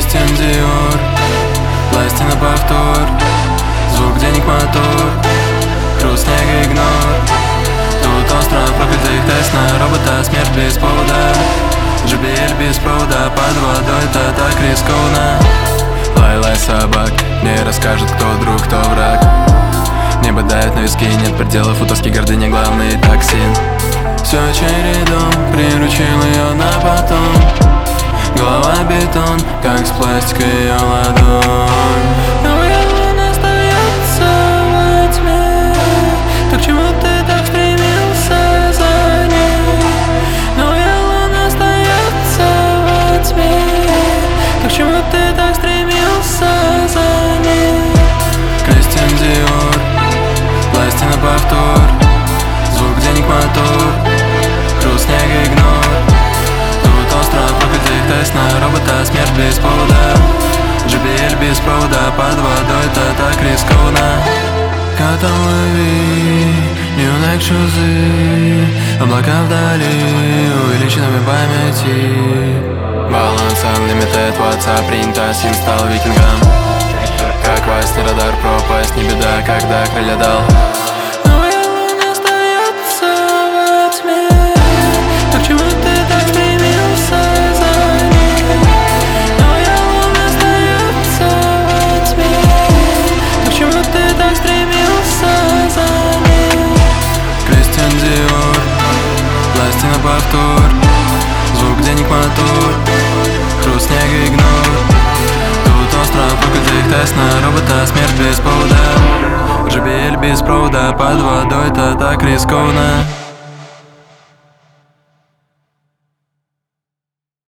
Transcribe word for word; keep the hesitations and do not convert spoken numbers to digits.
Кристиан Диор, власти на повтор, звук денег мотор, хруст снега игнор. Тут остров проклятых тест на робота, смерть без повода, джей би эл без провода, под водой это так рискованно. Лай-лай собак, мне расскажут, кто друг, кто враг. Небо давит на виски, нет пределов, у тоски гордыня главный токсин. Все чередом, приручил ее на потом. Голова бетон, как с пластика ее ладонь. Но он остается во тьме. Так чему ты так стремился за ней? Но он остается во тьме. Так чему ты так стремился за ней? Кристиан Диор, власти на повтор, звук денег мотор, хруст снега игнор. Тут остров проклятых тест на робота, смерть без повода, джей би эл без провода, под водой это так рискованно. Катом лови, new шузы, облака вдали, увеличенными памяти. Баланс unlimited, WhatsApp принято, сим стал викингом. Как во сне радар, пропасть, не беда, когда крылья дал. Но он остается во тьме. Так чему ты так стремился за ней? Но он остается во тьме. Так чему ты так стремился за ней? Кристиан Диор, власти на повтор, звук денег мотор, хруст снега игнор. Тут остров проклятых тест на робота, смерть без повода, джей би эл без провода, под водой это так рискованно.